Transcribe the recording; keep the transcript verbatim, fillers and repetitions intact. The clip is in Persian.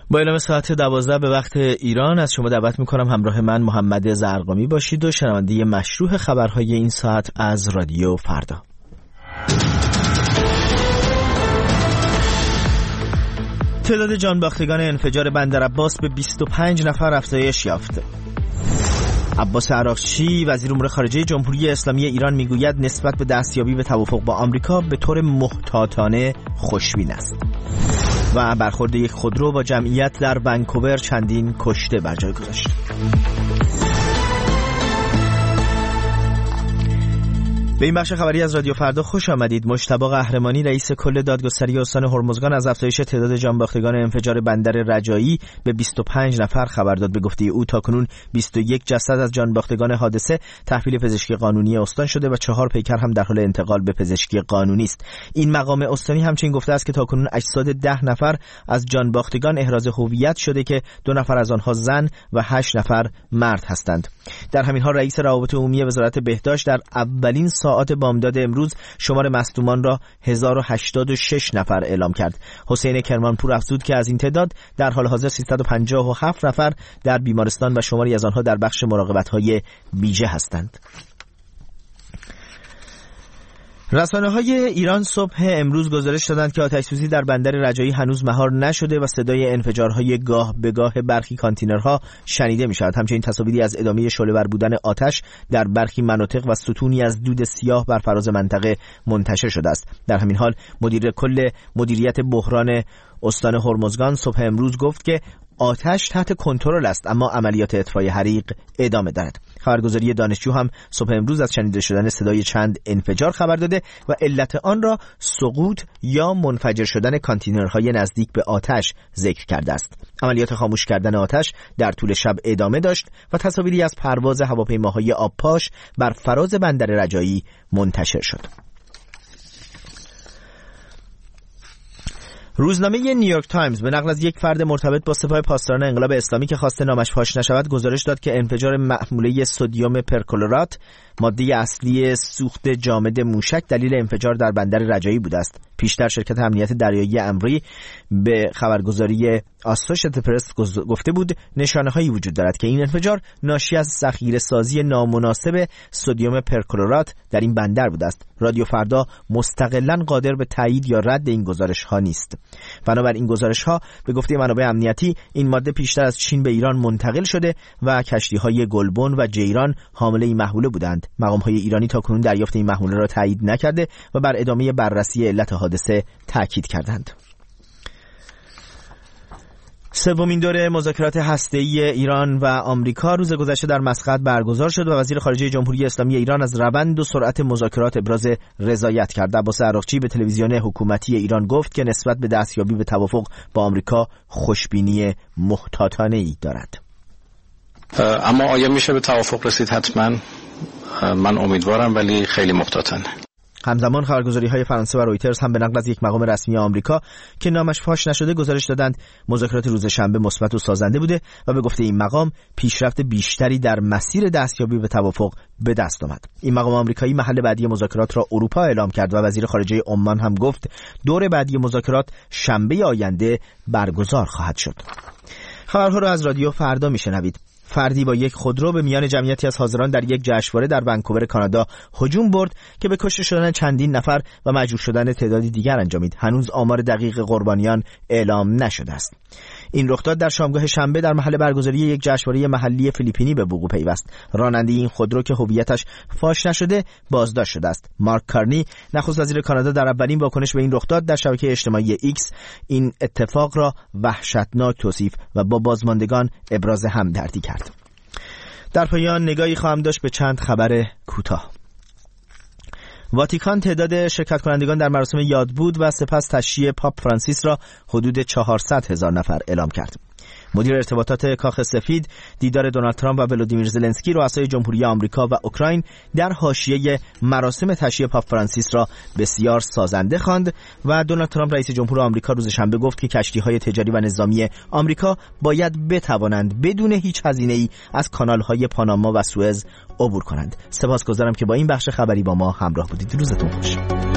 با اعلام ساعت دوازده به وقت ایران از شما دعوت میکنم همراه من محمد زرقامی باشید و شنونده مشروع خبرهای این ساعت از رادیو فردا. تعداد جانباختگان انفجار بندر عباس به بیست و پنج نفر افزایش یافت. عباس عراقچی وزیر امور خارجه جمهوری اسلامی ایران میگوید نسبت به دستیابی به توافق با آمریکا به طور محتاطانه خوشبین است. و برخورد یک خودرو با جمعیت در ونکوور چندین کشته بر جای گذاشت. به این بخش خبری از رادیو فردا خوش آمدید. مجتبی قهرمانی رئیس کل دادگستری استان هرمزگان از افزایش تعداد جانباختگان انفجار بندر رجایی به بیست و پنج نفر خبر داد. به گفته او تاکنون بیست و یک جسد از جانباختگان حادثه تحویل پزشکی قانونی استان شده و چهار پیکر هم در حال انتقال به پزشکی قانونی است. این مقام استانی همچنین گفته است که تاکنون اجساد ده نفر از جانباختگان احراز هویت شده که دو نفر از آنها زن و هشت نفر مرد هستند. در همین حال رئیس روابط عمومی وزارت بهداشت در اولین ساعات بامداد امروز شمار مصدومان را هزار و هشتاد و شش نفر اعلام کرد. حسین کرمانپور افزود که از این تعداد در حال حاضر سیصد و پنجاه و هفت نفر در بیمارستان و شماری از آنها در بخش مراقبت‌های ویژه هستند. رسانه‌های ایران صبح امروز گزارش دادند که آتش‌سوزی در بندر رجایی هنوز مهار نشده و صدای انفجارهای گاه به گاه برخی کانتینرها شنیده می‌شود. همچنین تصاویری از ادامه شعله‌ور بودن آتش در برخی مناطق و ستونی از دود سیاه بر فراز منطقه منتشر شده است. در همین حال مدیر کل مدیریت بحران استان هرمزگان صبح امروز گفت که آتش تحت کنترل است اما عملیات اطفای حریق ادامه دارد. خبرگزاری دانشجو هم صبح امروز از شنیده شدن صدای چند انفجار خبر داده و علت آن را سقوط یا منفجر شدن کانتینرهای نزدیک به آتش ذکر کرده است. عملیات خاموش کردن آتش در طول شب ادامه داشت و تصاویری از پرواز هواپیماهای آبپاش بر فراز بندر رجایی منتشر شد. روزنامه نیویورک تایمز به نقل از یک فرد مرتبط با سپاه پاسداران انقلاب اسلامی که خواسته نامش فاش نشود گزارش داد که انفجار محموله سدیم پرکلورات، ماده اصلی سوخت جامد موشک، دلیل انفجار در بندر رجایی بوده است. پیشتر شرکت امنیت دریایی امری به خبرگزاری آسوشیتد پرس گفته بود نشانه‌هایی وجود دارد که این انفجار ناشی از ذخیره‌سازی نامناسب سدیم پرکلورات در این بندر بوده است. رادیو فردا مستقلاً قادر به تایید یا رد این گزارش‌ها نیست. بنابر این گزارش‌ها به گفته منابع امنیتی این ماده پیشتر از چین به ایران منتقل شده و کشتی‌های گلبن و جیران حامل این محموله بودند. مقام‌های ایرانی تاکنون دریافت این محموله را تایید نکرده و بر ادامه بررسی علت حادثه تاکید کردند. سومین دوره مذاکرات هسته‌ای ایران و آمریکا روز گذشته در مسقط برگزار شد و وزیر خارجه جمهوری اسلامی ایران از روند و سرعت مذاکرات ابراز رضایت کرد. عباس عراقچی به تلویزیون حکومتی ایران گفت که نسبت به دستیابی به توافق با آمریکا خوشبینی محتاطانه‌ای دارد. اما آیا میشه به توافق رسید؟ حتما من امیدوارم ولی خیلی محتاطانه. همزمان خبرگزاری‌های فرانسه و رویترز هم به نقل از یک مقام رسمی آمریکا که نامش فاش نشده گزارش دادند مذاکرات روز شنبه مثبت و سازنده بوده و به گفته این مقام پیشرفت بیشتری در مسیر دستیابی به توافق به دست آمد. این مقام آمریکایی محل بعدی مذاکرات را اروپا اعلام کرد و وزیر خارجه عمان هم گفت دور بعدی مذاکرات شنبه آینده برگزار خواهد شد. خبرها را از رادیو فردا میشنوید. فردی با یک خودرو به میان جمعیتی از حاضران در یک جشنواره در ونکوور کانادا هجوم برد که به کشته شدن چندین نفر و مجروح شدن تعدادی دیگر انجامید. هنوز آمار دقیق قربانیان اعلام نشده است. این رخداد در شامگاه شنبه در محل برگزاری یک جشنواره محلی فیلیپینی به وقوع پیوست. راننده این خودرو که هویتش فاش نشده بازداشت شده است. مارک کارنی نخست وزیر کانادا در اولین واکنش به این رخداد در شبکه اجتماعی ایکس این اتفاق را وحشتناک توصیف و با بازماندگان ابراز همدردی کرد. در پایان نگاهی خواهم داشت به چند خبر کوتاه. واتیکان تعداد شرکت کنندگان در مراسم یادبود و سپس تشییع پاپ فرانسیس را حدود چهارصد هزار نفر اعلام کرد. مدیر ارتباطات کاخ سفید دیدار دونالد ترامپ و ولودیمیر زلنسکی رؤسای جمهوری آمریکا و اوکراین در حاشیه مراسم تشییع پاپ فرانسیس را بسیار سازنده خواند و دونالد ترامپ رئیس جمهور آمریکا روز شنبه گفت که کشتی‌های تجاری و نظامی آمریکا باید بتوانند بدون هیچ هزینه‌ای از کانال‌های پاناما و سوئز عبور کنند. سپاسگزارم که با این بخش خبری با ما همراه بودید. روزتون خوش.